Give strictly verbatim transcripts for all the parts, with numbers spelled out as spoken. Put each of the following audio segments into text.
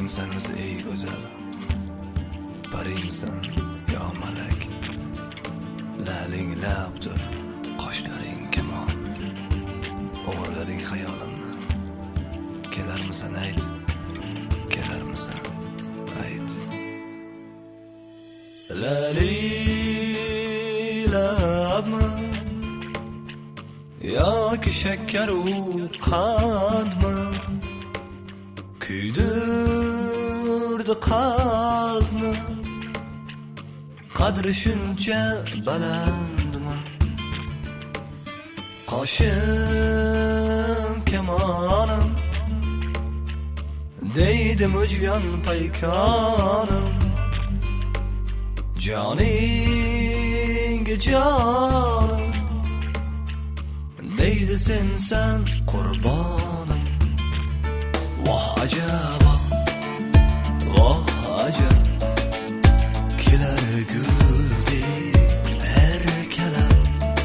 Kimsan o'zi ey go'zal, parimsan yo malak. Laling labdir, qoshlaring kamon. O'g'irlading xayolimni. Kelarmisan ayt, kelarmisan ayt. Lali labmi yoki shakkar u qandmi? Kuydirdi qalbni, qadri shuncha balandmi? Qoshim kamonim deydi mujgan paykonim. Joningga jonim deydi sensan qurbonim. Voh ajaba, voh ajab, kelar guldek erkalar.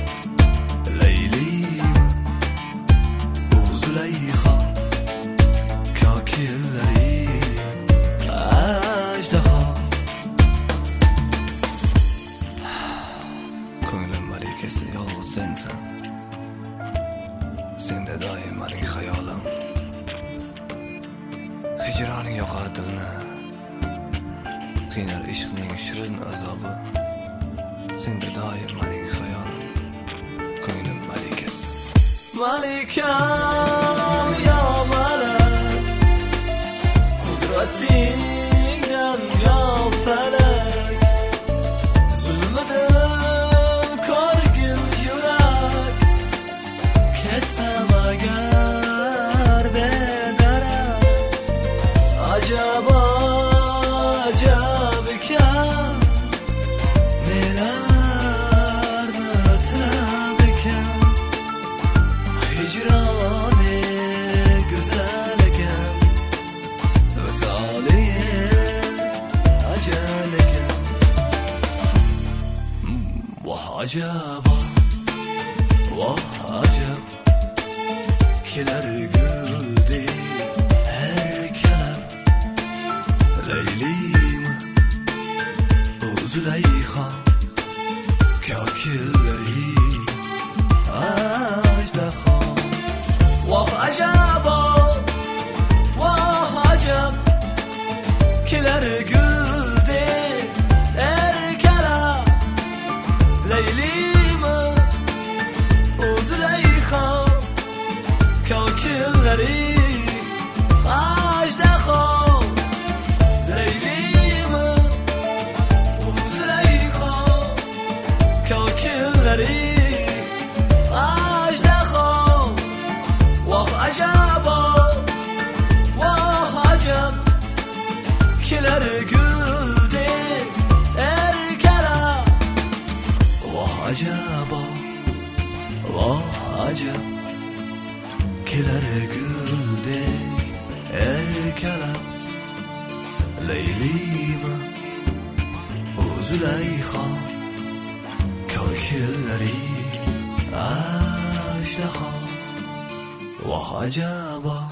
Laylimi bu Zulayho, kokillari ajdaho. Ko'nglim malikasi yolg'iz sensan. Senda doim mening xayolim. Hijroning yoqar dilni, qiynar ishqning shirin azobi. Senda doim mening xayolim. Ko'nglim malikasi. Malikam yo malak, qudratingdan yo falak. Zulmidan korgil yurak, ketsam agar bedarak. Ajaba ajab ekan, nelarni tilab ekan. Hijroni go'zal ekan, visoli ajal ekan. Voh ajaba, voh ajab, kelar guldek erkalar. Laylimi bu Zulayho, kokillari ajdaho. Voh ajaba, voh ajab, kelar guldek erkalar. Laylimi bu Zulayho, kokillari ajdaho. Ajdaho, voh ajaba, voh ajab, kelar guldek erkalar. Voh ajaba, voh ajab, kelar guldek erkalar. Laylimi bu Zulayho, kokillari ajdaho. Voh ajaba.